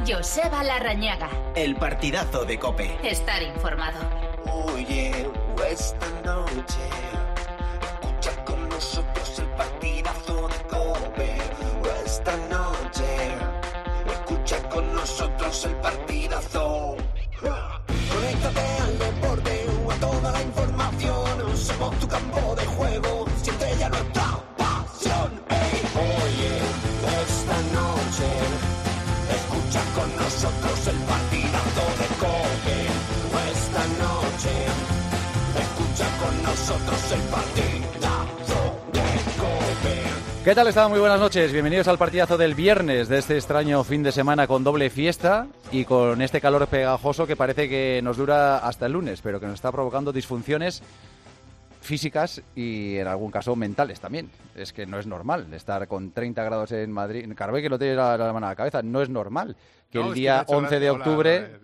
Joseba Larrañaga. El partidazo de COPE. Estar informado. Oye, esta noche escucha con nosotros el partidazo de COPE. Esta noche escucha con nosotros el partidazo. Conéctate al deporte, a toda la información. Somos tu campo de juego, siente ya nuestra pasión. Hey, oye, esta noche escucha con nosotros el partidazo de COPE. Esta noche escucha con nosotros el partidazo de COPE. ¿Qué tal están? Muy buenas noches. Bienvenidos al partidazo del viernes de este extraño fin de semana con doble fiesta y con este calor pegajoso que parece que nos dura hasta el lunes, pero que nos está provocando disfunciones físicas y en algún caso mentales también. Es que no es normal estar con 30 grados en Madrid. Carvé que lo tiene la mano a la cabeza. No es normal que el día 11 de octubre...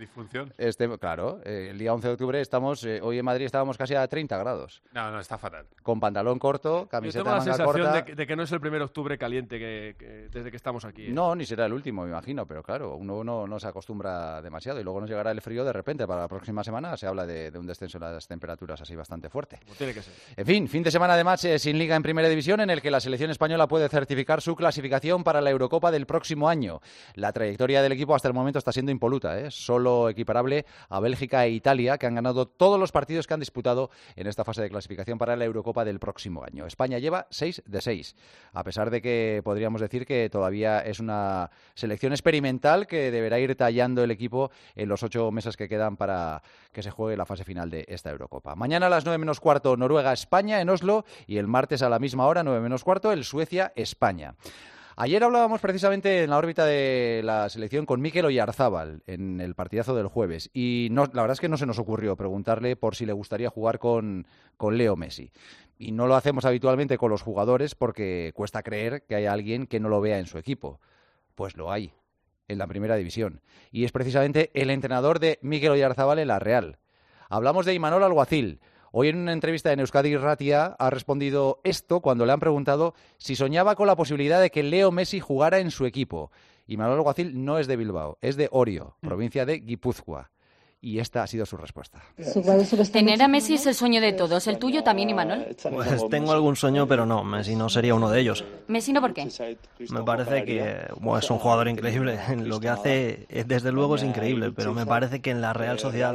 Claro, el día 11 de octubre estamos... hoy en Madrid estábamos casi a 30 grados. No, está fatal. Con pantalón corto, camiseta manga corta... Yo tengo la sensación de que no es el primer octubre caliente que desde que estamos aquí. No, ni será el último, me imagino, pero claro, uno no se acostumbra demasiado y luego nos llegará el frío de repente. Para la próxima semana se habla de un descenso de las temperaturas así bastante fuerte. Como tiene que ser. En fin de semana además sin liga en primera división en el que la selección española puede certificar su clasificación para la Eurocopa del próximo año. La trayectoria del equipo hasta el momento está siendo impoluta, solo equiparable a Bélgica e Italia, que han ganado todos los partidos que han disputado en esta fase de clasificación para la Eurocopa del próximo año. España lleva 6 de 6, a pesar de que podríamos decir que todavía es una selección experimental que deberá ir tallando el equipo en los 8 meses que quedan para que se juegue la fase final de esta Eurocopa. Mañana a las 9 menos cuarto Noruega-España en Oslo y el martes a la misma hora, 9 menos cuarto, el Suecia-España. Ayer hablábamos precisamente en la órbita de la selección con Mikel Oyarzábal en el partidazo del jueves y la verdad es que no se nos ocurrió preguntarle por si le gustaría jugar con Leo Messi. Y no lo hacemos habitualmente con los jugadores porque cuesta creer que haya alguien que no lo vea en su equipo. Pues lo hay, en la primera división. Y es precisamente el entrenador de Mikel Oyarzábal en la Real. Hablamos de Imanol Alguacil. Hoy en una entrevista en Euskadi Irratia ha respondido esto cuando le han preguntado si soñaba con la posibilidad de que Leo Messi jugara en su equipo. Imanol Alguacil no es de Bilbao, es de Orio, provincia de Guipúzcoa. Y esta ha sido su respuesta. Tener a Messi es el sueño de todos. ¿El tuyo también, Imanol? Pues tengo algún sueño, pero no, Messi no sería uno de ellos. ¿Messi no por qué? Me parece que es un jugador increíble. Lo que hace, desde luego, es increíble, pero me parece que en la Real Sociedad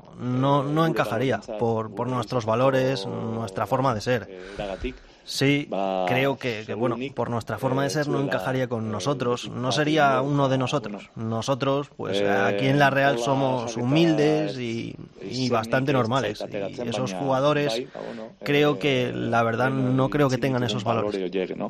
no encajaría por nuestros valores, nuestra forma de ser. Sí, creo que por nuestra forma de ser no encajaría con nosotros, no sería uno de nosotros. Nosotros, pues aquí en la Real somos humildes y bastante normales. Y esos jugadores, creo que, la verdad, no creo que tengan esos valores.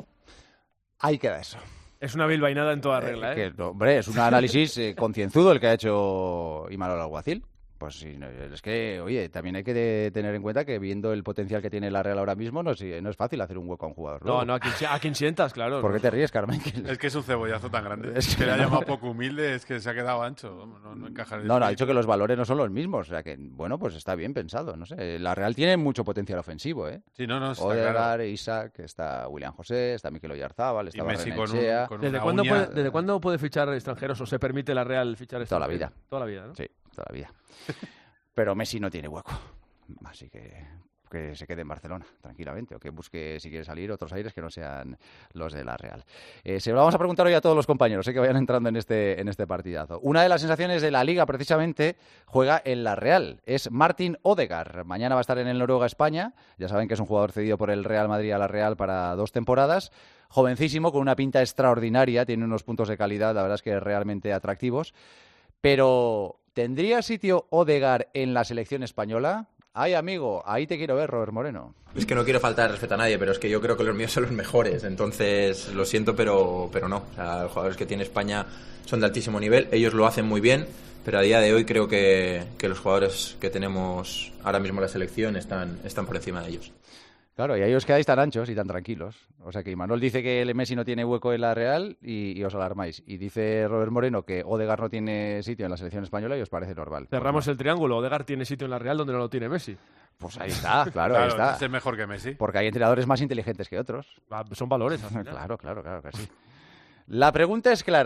Ahí queda eso. Es una bilbainada en toda regla, Hombre, es un análisis concienzudo el que ha hecho Imanol Alguacil. Pues sí, es que, oye, también hay que tener en cuenta que viendo el potencial que tiene la Real ahora mismo, no es fácil hacer un hueco a un jugador. No, a quien sientas, claro. ¿Por qué te ríes, Carmen? Es que es un cebollazo tan grande. Es que le ha llamado poco humilde, es que se ha quedado ancho. No encaja en el ha dicho que los valores no son los mismos. O sea que, bueno, pues está bien pensado, no sé. La Real tiene mucho potencial ofensivo, ¿eh? Sí, no, está Odegaard, claro. Isaac, está William José, está Mikel Oyarzábal, está Messi Barrenechea. ¿Desde cuándo puede fichar extranjeros o se permite la Real fichar extranjeros? Toda la vida, ¿no? Sí, toda la vida. Pero Messi no tiene hueco, así que se quede en Barcelona tranquilamente o que busque, si quiere salir, otros aires que no sean los de la Real. Se lo vamos a preguntar hoy a todos los compañeros que vayan entrando en este partidazo. Una de las sensaciones de la Liga precisamente juega en la Real, es Martin Odegaard. Mañana va a estar en el Noruega-España, ya saben que es un jugador cedido por el Real Madrid a la Real para 2 temporadas. Jovencísimo, con una pinta extraordinaria, tiene unos puntos de calidad, la verdad es que realmente atractivos. Pero, ¿tendría sitio Odegaard en la selección española? Ay, amigo, ahí te quiero ver, Robert Moreno. Es que no quiero faltar respeto a nadie, pero es que yo creo que los míos son los mejores. Entonces, lo siento, pero no. O sea, los jugadores que tiene España son de altísimo nivel. Ellos lo hacen muy bien, pero a día de hoy creo que los jugadores que tenemos ahora mismo en la selección están por encima de ellos. Claro, y ahí os quedáis tan anchos y tan tranquilos. O sea que Imanol dice que el Messi no tiene hueco en la Real y os alarmáis. Y dice Robert Moreno que Odegaard no tiene sitio en la selección española y os parece normal. Cerramos el triángulo. Odegaard tiene sitio en la Real donde no lo tiene Messi. Pues ahí está, claro, ahí está. Es mejor que Messi. Porque hay entrenadores más inteligentes que otros. Son valores. Claro que sí. La pregunta es clara.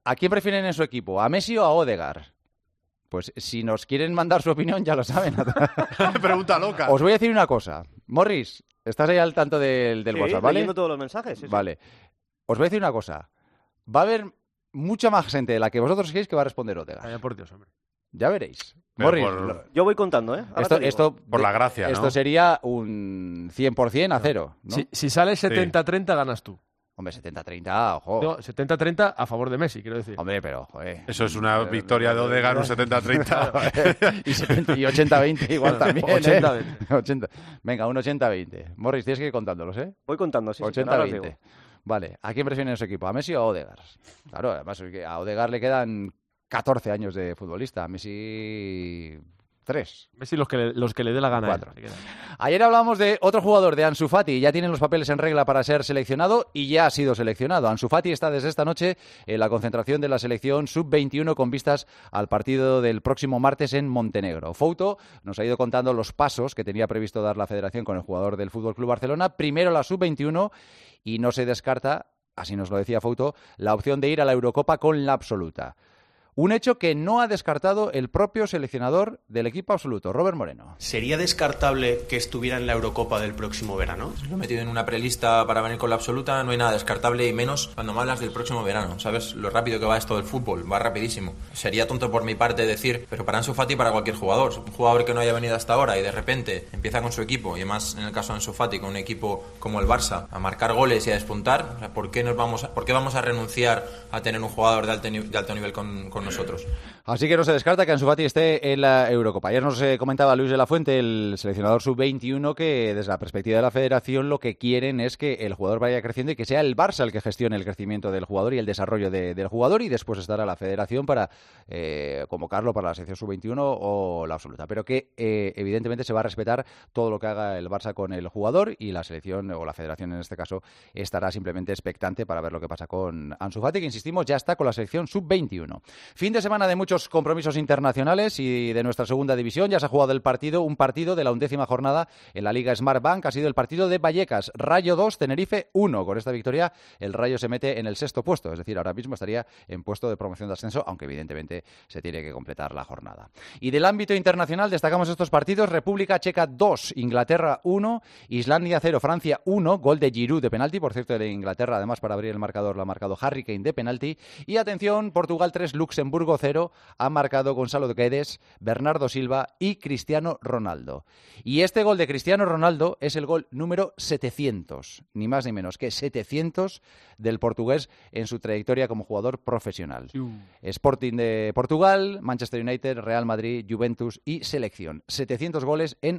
¿A quién prefieren en su equipo? ¿A Messi o a Odegaard? Pues si nos quieren mandar su opinión, ya lo saben. Pregunta loca. Os voy a decir una cosa. Morris, estás ahí al tanto del WhatsApp, ¿vale? Leyendo todos los mensajes. Sí, vale. Os voy a decir una cosa. Va a haber mucha más gente de la que vosotros queréis que va a responder Odegaard. Vaya por Dios, hombre. Ya veréis. Pero Morris, Yo voy contando, ¿eh? Esto, por la gracia, esto ¿no? sería un 100% a 0, ¿no? Si sale 70-30, ganas tú. Hombre, 70-30, ojo. No, 70-30 a favor de Messi, quiero decir. Hombre, pero, joder. Eso es una victoria de Odegaard, un 70-30. y 80-20 igual también, 80-20. 80. Venga, un 80-20. Morris, tienes que ir contándolos, ¿eh? Voy contando, sí. 80-20. Vale, ¿a quién prefieren en su equipo? ¿A Messi o a Odegaard? Claro, además a Odegaard le quedan 14 años de futbolista. A Messi 3. Messi los que le dé la gana. 4. Ayer hablábamos de otro jugador, de Ansu Fati. Ya tienen los papeles en regla para ser seleccionado y ya ha sido seleccionado. Ansu Fati está desde esta noche en la concentración de la selección sub-21 con vistas al partido del próximo martes en Montenegro. Fouto nos ha ido contando los pasos que tenía previsto dar la federación con el jugador del FC Barcelona. Primero la sub-21 y no se descarta, así nos lo decía Fouto, la opción de ir a la Eurocopa con la absoluta. Un hecho que no ha descartado el propio seleccionador del equipo absoluto, Robert Moreno. ¿Sería descartable que estuviera en la Eurocopa del próximo verano? Lo he metido en una prelista para venir con la absoluta, no hay nada descartable y menos cuando me hablas del próximo verano. ¿Sabes lo rápido que va esto del fútbol? Va rapidísimo. Sería tonto por mi parte decir, pero para Ansu Fati, para cualquier jugador. Un jugador que no haya venido hasta ahora y de repente empieza con su equipo, y además en el caso de Ansu Fati, con un equipo como el Barça, a marcar goles y a despuntar, o sea, ¿por qué vamos a renunciar a tener un jugador de alto nivel con nosotros? Así que no se descarta que Ansu Fati esté en la Eurocopa. Ayer nos comentaba Luis de la Fuente, el seleccionador sub-21, que desde la perspectiva de la federación lo que quieren es que el jugador vaya creciendo y que sea el Barça el que gestione el crecimiento del jugador y el desarrollo del jugador, y después estará la federación para convocarlo para la selección sub-21 o la absoluta. Pero que evidentemente se va a respetar todo lo que haga el Barça con el jugador, y la selección o la federación en este caso estará simplemente expectante para ver lo que pasa con Ansu Fati, que insistimos ya está con la selección sub-21. Fin de semana de muchos compromisos internacionales y de nuestra segunda división. Ya se ha jugado un partido de la 11ª jornada en la Liga Smartbank. Ha sido el partido de Vallecas, Rayo 2, Tenerife 1. Con esta victoria el Rayo se mete en el 6º puesto, es decir, ahora mismo estaría en puesto de promoción de ascenso, aunque evidentemente se tiene que completar la jornada. Y del ámbito internacional destacamos estos partidos: República Checa 2, Inglaterra 1, Islandia 0, Francia 1, gol de Giroud de penalti, por cierto, de Inglaterra, además para abrir el marcador lo ha marcado Harry Kane de penalti. Y atención, Portugal 3, Luxemburgo 0, ha marcado Gonzalo Guedes, Bernardo Silva y Cristiano Ronaldo. Y este gol de Cristiano Ronaldo es el gol número 700, ni más ni menos que 700 del portugués en su trayectoria como jugador profesional. Sporting de Portugal, Manchester United, Real Madrid, Juventus y selección. 700 goles en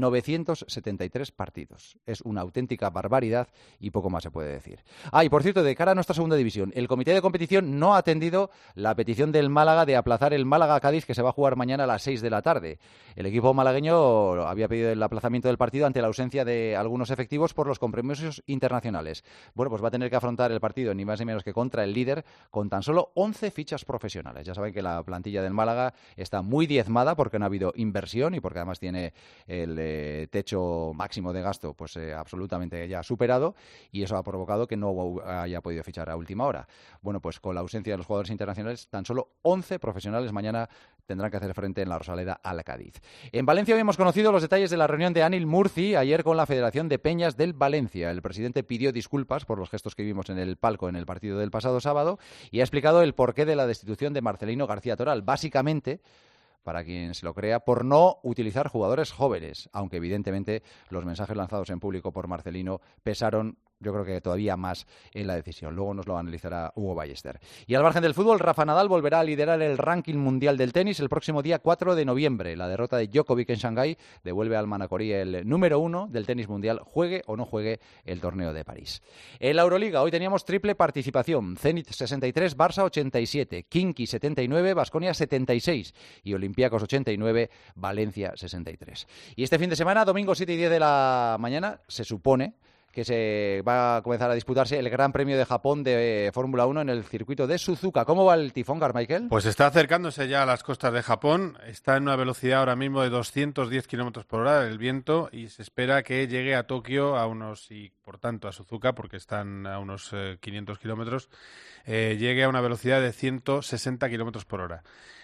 973 partidos. Es una auténtica barbaridad y poco más se puede decir. Y por cierto, de cara a nuestra segunda división, el comité de competición no ha atendido la petición del Málaga de aplazar el Málaga-Cádiz, que se va a jugar mañana a las 6 de la tarde. El equipo malagueño había pedido el aplazamiento del partido ante la ausencia de algunos efectivos por los compromisos internacionales. Bueno, pues va a tener que afrontar el partido ni más ni menos que contra el líder con tan solo 11 fichas profesionales. Ya saben que la plantilla del Málaga está muy diezmada porque no ha habido inversión y porque además tiene el techo máximo de gasto pues absolutamente ya superado, y eso ha provocado que no haya podido fichar a última hora. Bueno, pues con la ausencia de los jugadores internacionales, tan solo 11 profesionales mañana tendrán que hacer frente en la Rosaleda al Cádiz. En Valencia hoy hemos conocido los detalles de la reunión de Anil Murci ayer con la Federación de Peñas del Valencia. El presidente pidió disculpas por los gestos que vimos en el palco en el partido del pasado sábado y ha explicado el porqué de la destitución de Marcelino García Toral. Básicamente, para quien se lo crea, por no utilizar jugadores jóvenes, aunque evidentemente los mensajes lanzados en público por Marcelino pesaron, yo creo que todavía más, en la decisión. Luego nos lo analizará Hugo Ballester. Y al margen del fútbol, Rafa Nadal volverá a liderar el ranking mundial del tenis el próximo día 4 de noviembre. La derrota de Djokovic en Shanghái devuelve al manacorí el número 1 del tenis mundial, juegue o no juegue el torneo de París. En la Euroliga hoy teníamos triple participación: Zenit 63, Barça 87, Khimki 79, Baskonia 76 y Olympiacos 89, Valencia 63. Y este fin de semana, domingo 7 y 10 de la mañana, se supone que se va a comenzar a disputarse el Gran Premio de Japón de Fórmula 1 en el circuito de Suzuka. ¿Cómo va el tifón, Carmichael? Pues está acercándose ya a las costas de Japón, está en una velocidad ahora mismo de 210 kilómetros por hora el viento y se espera que llegue a Tokio y por tanto a Suzuka, porque están a unos 500 kilómetros, llegue a una velocidad de 160 kilómetros por hora.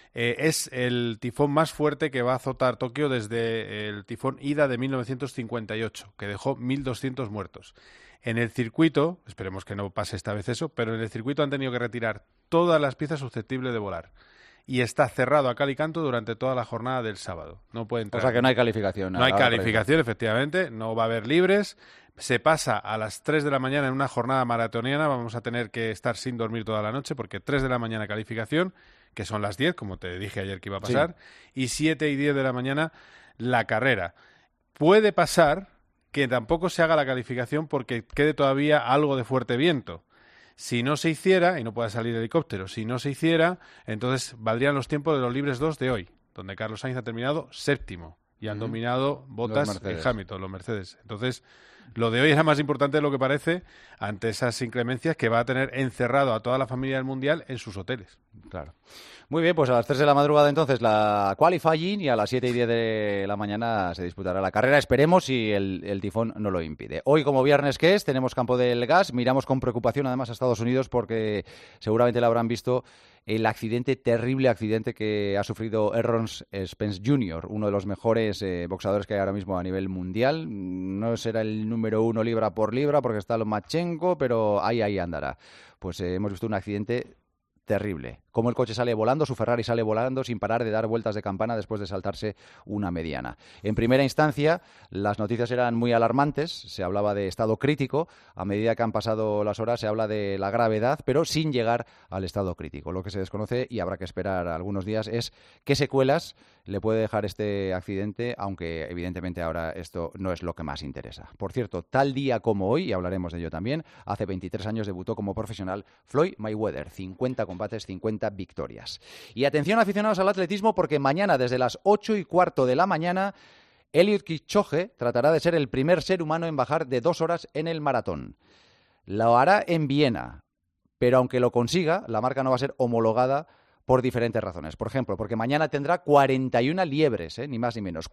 Es el tifón más fuerte que va a azotar Tokio desde el tifón Ida de 1958, que dejó 1.200 muertos. En el circuito, esperemos que no pase esta vez eso, pero en el circuito han tenido que retirar todas las piezas susceptibles de volar. Y está cerrado a cal y canto durante toda la jornada del sábado. No puede entrar. O sea que no hay calificación. No hay calificación, efectivamente. No va a haber libres. Se pasa a las 3 de la mañana en una jornada maratoniana. Vamos a tener que estar sin dormir toda la noche porque 3 de la mañana calificación, que son las 10, como te dije ayer que iba a pasar, sí. Y 7 y 10 de la mañana la carrera. Puede pasar que tampoco se haga la calificación porque quede todavía algo de fuerte viento. Si no se hiciera, y no pueda salir helicóptero, si no se hiciera, entonces valdrían los tiempos de los libres 2 de hoy, donde Carlos Sainz ha terminado séptimo y han dominado Bottas y Hamilton, los Mercedes. Entonces, lo de hoy era más importante de lo que parece ante esas inclemencias que va a tener encerrado a toda la familia del Mundial en sus hoteles. Claro. Muy bien, pues a las 3 de la madrugada entonces la qualifying y a las 7 y 10 de la mañana se disputará la carrera. Esperemos si el tifón no lo impide. Hoy, como viernes que es, tenemos campo del gas. Miramos con preocupación además a Estados Unidos porque seguramente lo habrán visto el terrible accidente que ha sufrido Errol Spence Jr., uno de los mejores boxeadores que hay ahora mismo a nivel mundial. No será el número 1 libra por libra porque está Lomachenko, pero ahí andará. Pues hemos visto un accidente terrible. Como el coche sale volando, su Ferrari sale volando sin parar de dar vueltas de campana después de saltarse una mediana. En primera instancia, las noticias eran muy alarmantes, se hablaba de estado crítico, a medida que han pasado las horas se habla de la gravedad, pero sin llegar al estado crítico. Lo que se desconoce, y habrá que esperar algunos días, es qué secuelas le puede dejar este accidente, aunque evidentemente ahora esto no es lo que más interesa. Por cierto, tal día como hoy, y hablaremos de ello también, hace 23 años debutó como profesional Floyd Mayweather, 50 combates, 50 victorias. Y atención, aficionados al atletismo, porque mañana desde las 8:15 de la mañana Eliud Kipchoge tratará de ser el primer ser humano en bajar de 2 horas en el maratón. Lo hará en Viena, pero aunque lo consiga, la marca no va a ser homologada por diferentes razones. Por ejemplo, porque mañana tendrá 41 liebres, ni más ni menos.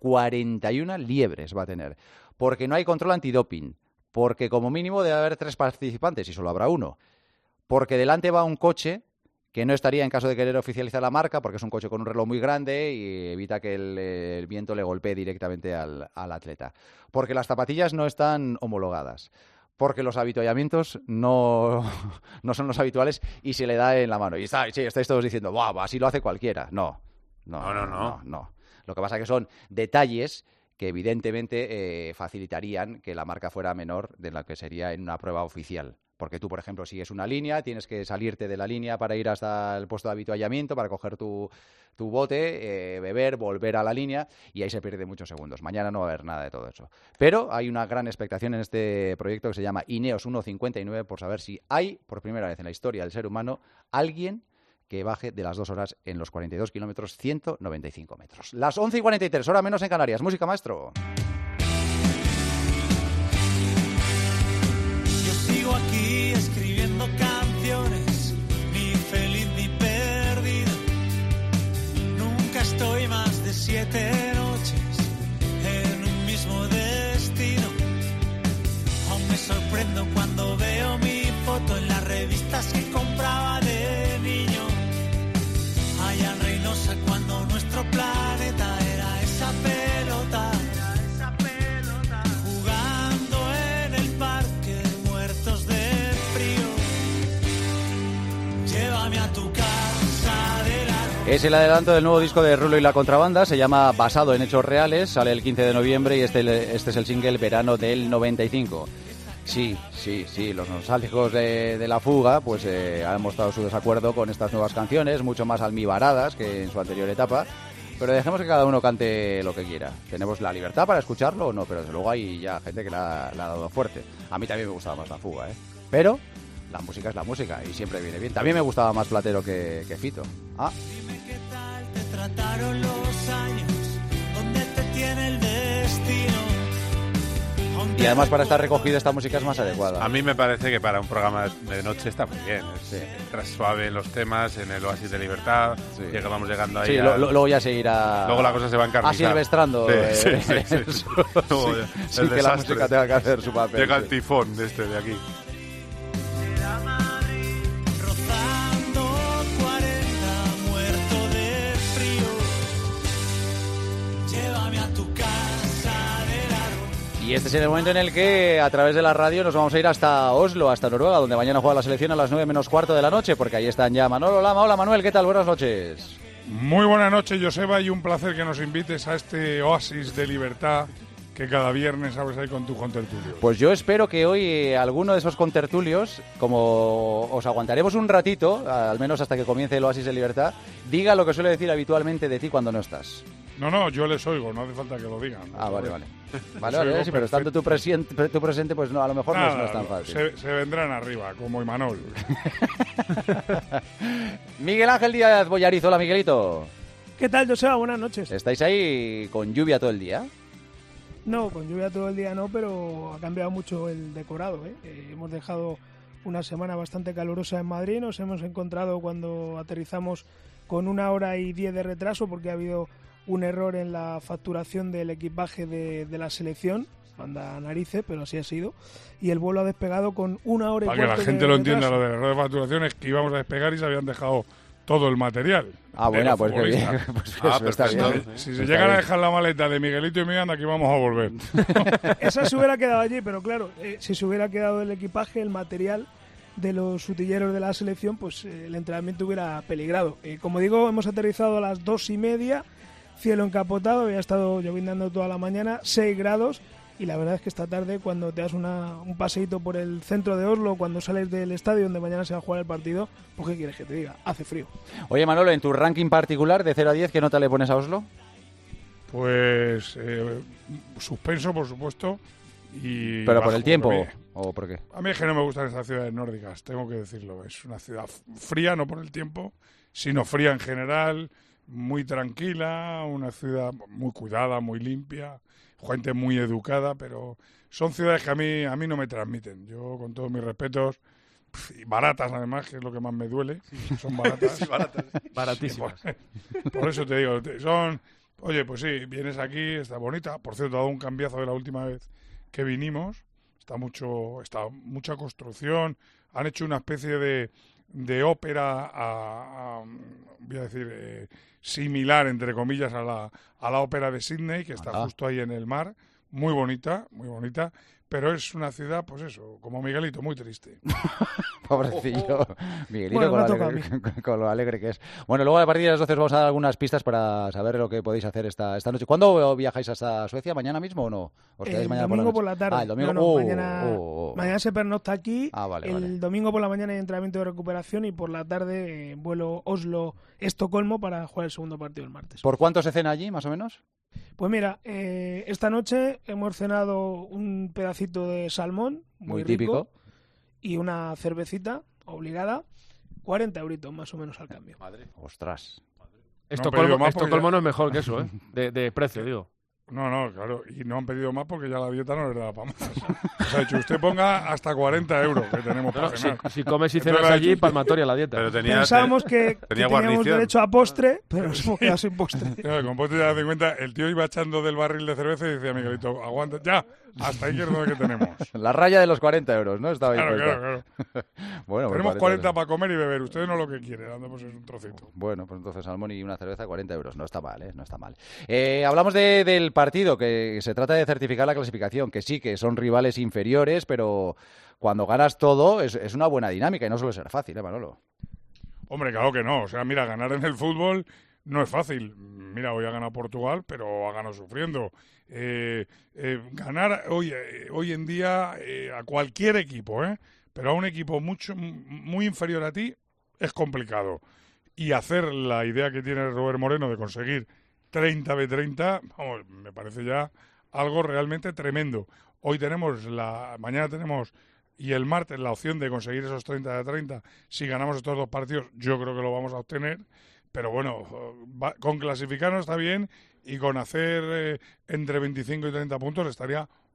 41 liebres va a tener. Porque no hay control antidoping. Porque como mínimo debe haber 3 participantes y solo habrá uno. Porque delante va un coche que no estaría en caso de querer oficializar la marca, porque es un coche con un reloj muy grande y evita que el viento le golpee directamente al atleta. Porque las zapatillas no están homologadas. Porque los avituallamientos no son los habituales y se le da en la mano. Y estáis todos diciendo, ¡buah, así lo hace cualquiera! No. Lo que pasa es que son detalles que evidentemente facilitarían que la marca fuera menor de la que sería en una prueba oficial. Porque tú, por ejemplo, sigues una línea, tienes que salirte de la línea para ir hasta el puesto de avituallamiento, para coger tu bote, beber, volver a la línea, y ahí se pierde muchos segundos. Mañana no va a haber nada de todo eso. Pero hay una gran expectación en este proyecto que se llama Ineos 1:59 por saber si hay, por primera vez en la historia del ser humano, alguien que baje de las 2 horas en los 42 kilómetros 195 metros. Las 11:43, hora menos en Canarias. Música, maestro. Sigo aquí escribiendo canciones, ni feliz ni perdido. Nunca estoy más de 7 noches en un mismo destino. Aún me sorprendo cuando veo mi foto en las revistas que compraba de niño. Allá en Reynosa cuando nuestro planeta era esa pelota. Es el adelanto del nuevo disco de Rulo y la Contrabanda, se llama Basado en Hechos Reales, sale el 15 de noviembre y este es el single Verano del 95. Sí, los nostálgicos de La Fuga pues han mostrado su desacuerdo con estas nuevas canciones, mucho más almibaradas que en su anterior etapa, pero dejemos que cada uno cante lo que quiera. Tenemos la libertad para escucharlo o no, pero desde luego hay ya gente que la ha dado fuerte. A mí también me gustaba más La Fuga, pero la música es la música y siempre viene bien. También me gustaba más Platero que Fito. Dime qué tal te trataron los años, dónde te tiene el destino. Y además para estar recogida esta música es más adecuada. A mí me parece que para un programa de noche está muy bien. Entra suave en los temas, en el Oasis de Libertad, vamos llegando ahí. Sí, luego ya se irá... Luego la cosa se va a encarnizar. Asilvestrando. Sin que la música tenga que hacer su papel. Llega el tifón de aquí. Y este es el momento en el que a través de la radio nos vamos a ir hasta Oslo, hasta Noruega, donde mañana juega la selección a las 9 menos cuarto de la noche, porque ahí están ya Manolo Lama. Hola Manuel, ¿qué tal? Buenas noches. Muy buenas noches, Joseba, y un placer que nos invites a este oasis de libertad que cada viernes abres ahí con tu contertulio. Pues yo espero que hoy alguno de esos contertulios, como os aguantaremos un ratito, al menos hasta que comience el oasis de libertad, diga lo que suele decir habitualmente de ti cuando no estás. No, yo les oigo, no hace falta que lo digan. Ah, vale. Vale, sí, pero estando tú presente, pues no, a lo mejor no es tan fácil. Se vendrán arriba, como Imanol. Miguel Ángel Díaz Bollariz, hola Miguelito. ¿Qué tal, Joseba? Buenas noches. ¿Estáis ahí con lluvia todo el día? No, con lluvia todo el día no, pero ha cambiado mucho el decorado, ¿eh? Hemos dejado una semana bastante calurosa en Madrid, nos hemos encontrado cuando aterrizamos con 1 hora y 10 de retraso porque ha habido un error en la facturación del equipaje de la selección, manda narices, pero así ha sido, y el vuelo ha despegado con 1 hora y cuarto. Para que la gente lo entienda, lo del error de facturación es que íbamos a despegar y se habían dejado todo el material. Ah, bueno, pues qué bien. Pues está bien. Si se llegan a dejar la maleta de Miguelito y Miguel, aquí vamos a volver. Esa se hubiera quedado allí, pero claro, si se hubiera quedado el equipaje, el material de los utilleros de la selección, pues el entrenamiento hubiera peligrado. Como digo, hemos aterrizado a las 2:30, cielo encapotado, había estado lloviznando toda la mañana, 6 grados, y la verdad es que esta tarde, cuando te das un paseíto por el centro de Oslo, cuando sales del estadio donde mañana se va a jugar el partido, pues ¿qué quieres que te diga? Hace frío. Oye, Manolo, en tu ranking particular de 0 a 10, ¿qué nota le pones a Oslo? Pues suspenso, por supuesto. Y ¿pero por el tiempo o por qué? A mí es que no me gustan estas ciudades nórdicas, tengo que decirlo. Es una ciudad fría, no por el tiempo, sino fría en general, muy tranquila, una ciudad muy cuidada, muy limpia, gente muy educada, pero son ciudades que a mí no me transmiten. Yo, con todos mis respetos, y baratas además, que es lo que más me duele, son baratas. Sí, baratísimas. Por eso te digo, son... Oye, pues sí, vienes aquí, está bonita. Por cierto, ha dado un cambiazo de la última vez que vinimos. Está mucha construcción. Han hecho una especie de ópera, voy a decir, similar, entre comillas, a la ópera de Sydney, que está justo ahí en el mar. Muy bonita, pero es una ciudad, pues eso, como Miguelito, muy triste. Pobrecillo. Miguelito, bueno, con lo alegre que es. Bueno, luego a partir de las 12 os vamos a dar algunas pistas para saber lo que podéis hacer esta noche. ¿Cuándo viajáis hasta Suecia? ¿Mañana mismo o no? ¿Os quedáis mañana domingo por la tarde. El domingo. Mañana se pernocta aquí. Vale. Domingo por la mañana hay entrenamiento de recuperación y por la tarde vuelo Oslo-Estocolmo para jugar el segundo partido el martes. ¿Por cuánto se cena allí, más o menos? Pues mira, esta noche hemos cenado un pedacito de salmón, muy típico, rico, y una cervecita obligada, 40 euritos más o menos al cambio. Madre. Ostras. Estocolmo no es mejor que eso, de precio, digo. No, claro, y no han pedido más porque ya la dieta no les da para más. O sea, que usted ponga hasta 40 euros que tenemos para cenar. Si comes y cenas allí, palmatoria la dieta. Pero pensábamos que teníamos derecho a postre, pero nos hemos quedado sin postre. Claro, con postre ya te das cuenta, el tío iba echando del barril de cerveza y decía, Miguelito, aguanta, ya, hasta ahí que es lo que tenemos. La raya de los 40 euros, ¿no? Estaba ahí claro. Bueno, tenemos 40 para comer y beber, usted no lo que quiere, dando pues un trocito. Bueno, pues entonces salmón y una cerveza, 40 euros, no está mal, no está mal. Hablamos del partido, que se trata de certificar la clasificación, que sí, que son rivales inferiores, pero cuando ganas todo es una buena dinámica y no suele ser fácil, Manolo. Hombre, claro que no, o sea, mira, ganar en el fútbol no es fácil. Mira, hoy ha ganado Portugal, pero ha ganado sufriendo. Ganar hoy en día a cualquier equipo, pero a un equipo muy inferior a ti es complicado. Y hacer la idea que tiene Robert Moreno de conseguir 30 de 30, vamos, me parece ya algo realmente tremendo. Mañana tenemos y el martes la opción de conseguir esos 30 de 30. Si ganamos estos dos partidos, yo creo que lo vamos a obtener. Pero bueno, con clasificarnos está bien y con hacer entre 25 y 30 puntos estaría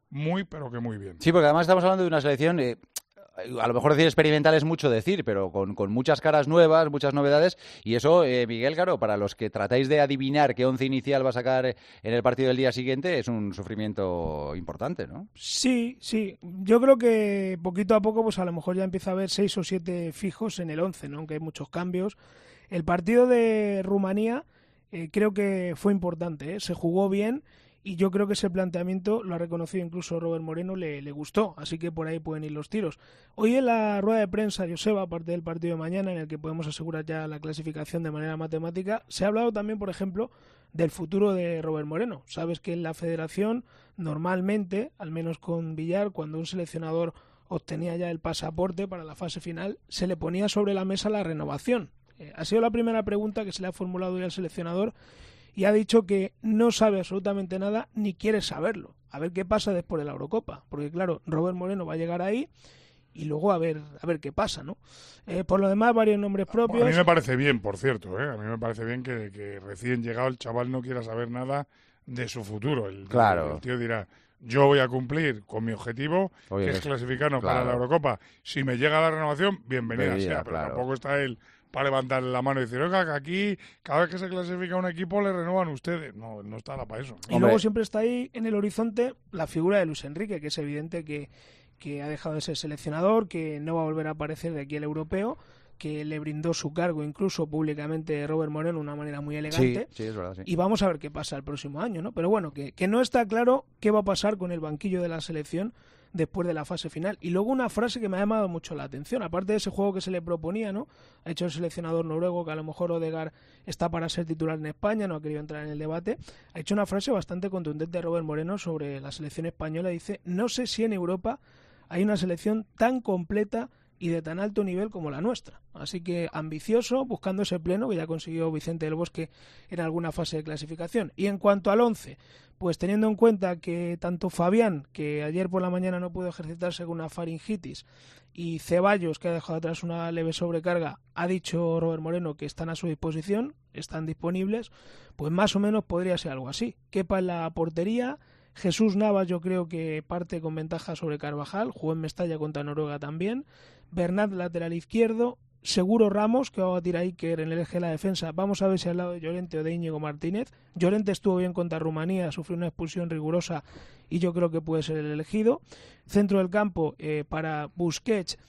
muy, pero que muy bien. Sí, porque además estamos hablando de una selección... a lo mejor decir experimental es mucho decir, pero con muchas caras nuevas, muchas novedades, y eso, Miguel, claro, para los que tratáis de adivinar qué once inicial va a sacar en el partido del día siguiente, es un sufrimiento importante, ¿no? Sí. Yo creo que poquito a poco, pues a lo mejor ya empieza a haber 6 o 7 fijos en el 11, ¿no? Aunque hay muchos cambios. El partido de Rumanía creo que fue importante, ¿eh? Se jugó bien. Y yo creo que ese planteamiento, lo ha reconocido incluso Robert Moreno, le gustó, así que por ahí pueden ir los tiros. Hoy en la rueda de prensa, Joseba, aparte del partido de mañana, en el que podemos asegurar ya la clasificación de manera matemática, se ha hablado también, por ejemplo, del futuro de Robert Moreno. Sabes que en la federación, normalmente, al menos con Villar, cuando un seleccionador obtenía ya el pasaporte para la fase final, se le ponía sobre la mesa la renovación. Ha sido la primera pregunta que se le ha formulado hoy al seleccionador, y ha dicho que no sabe absolutamente nada ni quiere saberlo. A ver qué pasa después de la Eurocopa. Porque claro, Robert Moreno va a llegar ahí y luego a ver qué pasa, ¿no? Por lo demás, varios nombres propios. A mí me parece bien, por cierto, A mí me parece bien que recién llegado el chaval no quiera saber nada de su futuro. El tío dirá, yo voy a cumplir con mi objetivo, que es clasificarnos para la Eurocopa. Si me llega la renovación, bienvenida sea. Pero tampoco está él para levantar la mano y decir, oiga, que aquí cada vez que se clasifica un equipo le renuevan ustedes. No está para eso. Y luego siempre está ahí en el horizonte la figura de Luis Enrique, que es evidente que ha dejado de ser seleccionador, que no va a volver a aparecer de aquí el europeo, que le brindó su cargo incluso públicamente Robert Moreno de una manera muy elegante. Sí, es verdad, sí. Y vamos a ver qué pasa el próximo año, ¿no? Pero bueno, que no está claro qué va a pasar con el banquillo de la selección después de la fase final. Y luego una frase que me ha llamado mucho la atención, aparte de ese juego que se le proponía, ¿no? Ha hecho el seleccionador noruego que a lo mejor Odegaard está para ser titular en España, no ha querido entrar en el debate. Ha hecho una frase bastante contundente de Robert Moreno sobre la selección española. Dice, no sé si en Europa hay una selección tan completa y de tan alto nivel como la nuestra. Así que ambicioso, buscando ese pleno que ya consiguió Vicente del Bosque en alguna fase de clasificación. Y en cuanto al 11, pues teniendo en cuenta que tanto Fabián, que ayer por la mañana no pudo ejercitarse con una faringitis, y Ceballos, que ha dejado atrás una leve sobrecarga, ha dicho Robert Moreno que están a su disposición, están disponibles, pues más o menos podría ser algo así. Kepa en la portería, Jesús Navas yo creo que parte con ventaja sobre Carvajal, jugó en Mestalla contra Noruega también, Bernat lateral izquierdo, seguro Ramos, que va a batir a Iker en el eje de la defensa. Vamos a ver si al lado de Llorente o de Íñigo Martínez. Llorente estuvo bien contra Rumanía, sufrió una expulsión rigurosa y yo creo que puede ser el elegido. Centro del campo para Busquets,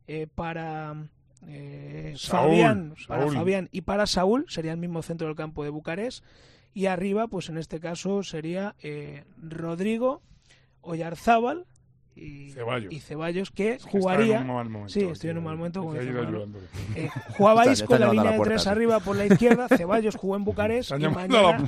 para Fabián y para Saúl, sería el mismo centro del campo de Bucarest. Y arriba, pues en este caso sería Rodrigo, Oyarzábal y Ceballos, que jugaría... Estoy en un mal momento. Jugabais con la línea de 3 arriba por la izquierda, Ceballos jugó en Bucarest y mañana...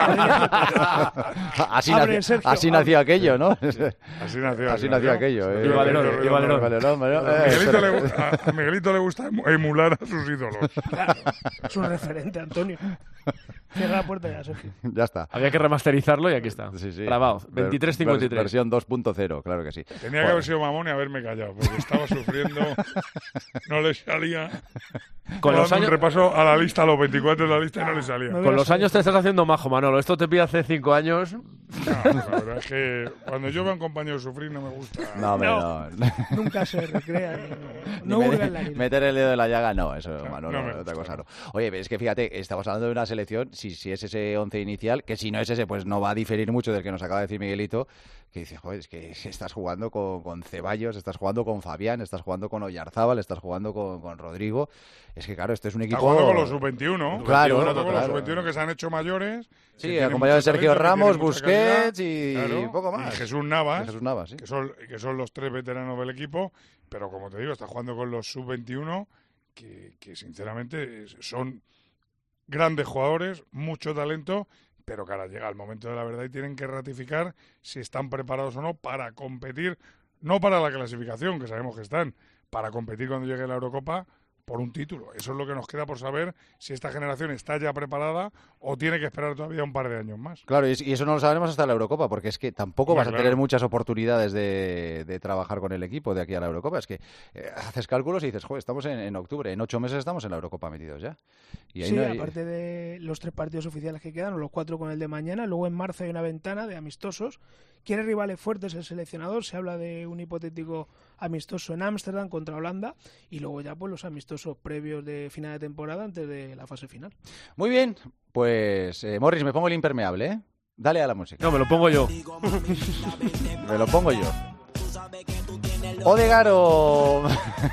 Así nació aquello, ¿no? Así nació aquello. Y Valerón. A Miguelito le gusta emular a sus ídolos. Claro, es un referente, Antonio. Cierra la puerta ya, Sergio. Ya está. Había que remasterizarlo y aquí está. Sí. Grabado. 23:53. Versión 2.0, claro que sí. Tenía que haber sido mamón y haberme callado, porque estaba sufriendo, no le salía. Con los años... un repaso a la lista, a los 24 de la lista y no le salía. Con los años te estás haciendo majo, Manolo. Esto te pide hace 5 años. No, la verdad es que cuando yo veo a un compañero sufrir no me gusta. No. Nunca se recrea. No hurga en la línea. Meter el dedo en la llaga, no, eso, Manolo, otra cosa no. Oye, es que fíjate, estamos hablando de una selección, si es ese 11 inicial, que si no es ese, pues no va a diferir mucho del que nos acaba de decir Miguelito, que dice, joder, es que estás jugando con Ceballos, estás jugando con Fabián, estás jugando con Oyarzábal, estás jugando con Rodrigo. Es que claro, este es un equipo... Está jugando con los sub-21. Claro. Con los sub-21 que se han hecho mayores. Sí, acompañado de Sergio Ramos, Busquets y poco más. Y Jesús Navas, sí. que son los 3 veteranos del equipo, pero como te digo, está jugando con los sub-21 que sinceramente son grandes jugadores, mucho talento, pero que ahora llega el momento de la verdad y tienen que ratificar si están preparados o no para competir, no para la clasificación, que sabemos que están, para competir cuando llegue la Eurocopa por un título. Eso es lo que nos queda por saber si esta generación está ya preparada o tiene que esperar todavía un par de años más. Claro, y eso no lo sabremos hasta la Eurocopa, porque es que tampoco vas a tener muchas oportunidades de trabajar con el equipo de aquí a la Eurocopa. Es que haces cálculos y dices, joder, estamos en octubre, en 8 meses estamos en la Eurocopa metidos ya. Y ahí sí, no hay... aparte de los 3 partidos oficiales que quedan, o los 4 con el de mañana, luego en marzo hay una ventana de amistosos. Quiere rivales fuertes el seleccionador, se habla de un hipotético amistoso en Ámsterdam contra Holanda y luego ya pues los amistosos previos de final de temporada antes de la fase final. Muy bien, pues Morris, me pongo el impermeable, ¿eh? Dale a la música. No, me lo pongo yo. Me lo pongo yo. Odegaard o...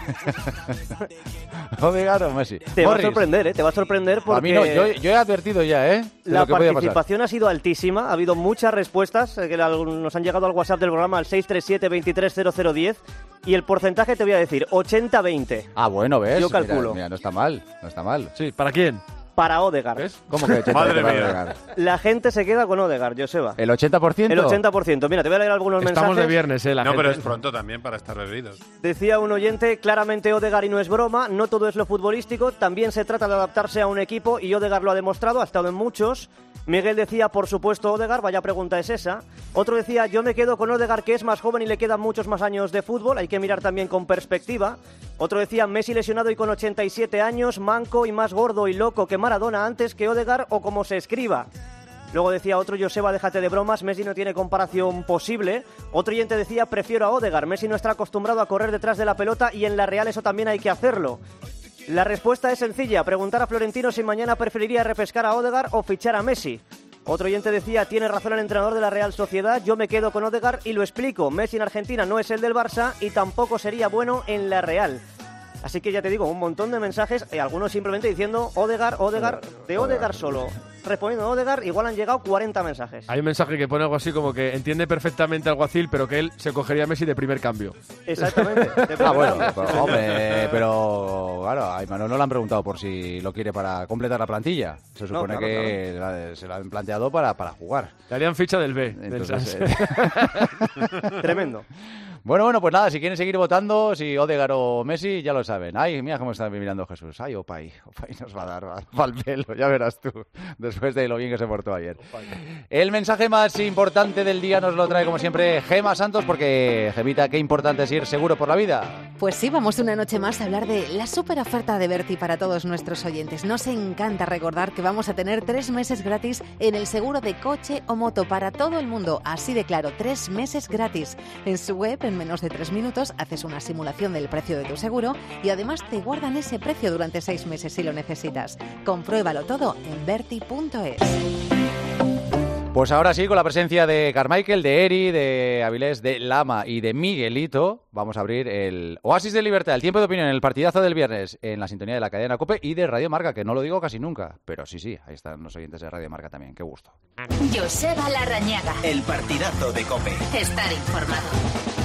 Odegaard o Messi. Te va a sorprender, ¿eh? Te va a sorprender porque... A mí no, yo he advertido ya, ¿eh? La participación ha sido altísima, ha habido muchas respuestas que nos han llegado al WhatsApp del programa al 637-230010 y el porcentaje te voy a decir, 80-20. Ah, bueno, ¿ves? Yo calculo. Mira, no está mal, no está mal. Sí, ¿para quién? Para Odegaard. ¿Ves? ¿Cómo que 80% Madre para mía. Odegaard? La gente se queda con Odegaard, Joseba. ¿El 80%? El 80%. Mira, te voy a leer algunos mensajes. Estamos de viernes, la No, gente. pero es pronto también para estar bebidos. Decía un oyente, claramente Odegaard y no es broma, no todo es lo futbolístico, también se trata de adaptarse a un equipo y Odegaard lo ha demostrado, ha estado en muchos. Miguel decía, por supuesto, Odegaard, vaya pregunta es esa. Otro decía, yo me quedo con Odegaard, que es más joven y le quedan muchos más años de fútbol, hay que mirar también con perspectiva. Otro decía, Messi lesionado y con 87 años, manco y más gordo y loco que Maradona antes que Odegaard o como se escriba. Luego decía otro, Joseba, déjate de bromas, Messi no tiene comparación posible. Otro oyente decía, prefiero a Odegaard, Messi no está acostumbrado a correr detrás de la pelota y en la Real eso también hay que hacerlo. La respuesta es sencilla, preguntar a Florentino si mañana preferiría repescar a Odegaard o fichar a Messi. Otro oyente decía, tiene razón el entrenador de la Real Sociedad, yo me quedo con Odegaard y lo explico, Messi en Argentina no es el del Barça y tampoco sería bueno en la Real. Así que ya te digo, un montón de mensajes, algunos simplemente diciendo Odegaard, de Odegaard solo. Respondiendo a Odegaard, igual han llegado 40 mensajes. Hay un mensaje que pone algo así como que entiende perfectamente Alguacil, pero que él se cogería a Messi de primer cambio. Exactamente. Bueno, pero, hombre, pero claro, a Imanol no le han preguntado por si lo quiere para completar la plantilla. Se supone que se lo han planteado para jugar. Le harían ficha del B. Entonces, Tremendo. Bueno, pues nada, si quieren seguir votando, si Odegaard o Messi, ya lo saben. Ay, mira cómo está mirando Jesús. Ay, Opay nos va a dar pa'l pelo, ya verás tú, después de lo bien que se portó ayer. El mensaje más importante del día nos lo trae, como siempre, Gema Santos, porque, Gemita, qué importante es ir seguro por la vida. Pues sí, vamos una noche más a hablar de la súper oferta de Berti para todos nuestros oyentes. Nos encanta recordar que vamos a tener 3 meses gratis en el seguro de coche o moto para todo el mundo. Así de claro, 3 meses gratis. En su web, en menos de 3 minutos, haces una simulación del precio de tu seguro y además te guardan ese precio durante 6 meses si lo necesitas. Compruébalo todo en berti.es. Pues ahora sí, con la presencia de Carmichael, de Eri, de Avilés, de Lama y de Miguelito, vamos a abrir el Oasis de Libertad, el tiempo de opinión, el partidazo del viernes, en la sintonía de la cadena COPE y de Radio Marca, que no lo digo casi nunca, pero sí, ahí están los oyentes de Radio Marca también, qué gusto. Joseba Larrañaga. El partidazo de COPE. Estar informado.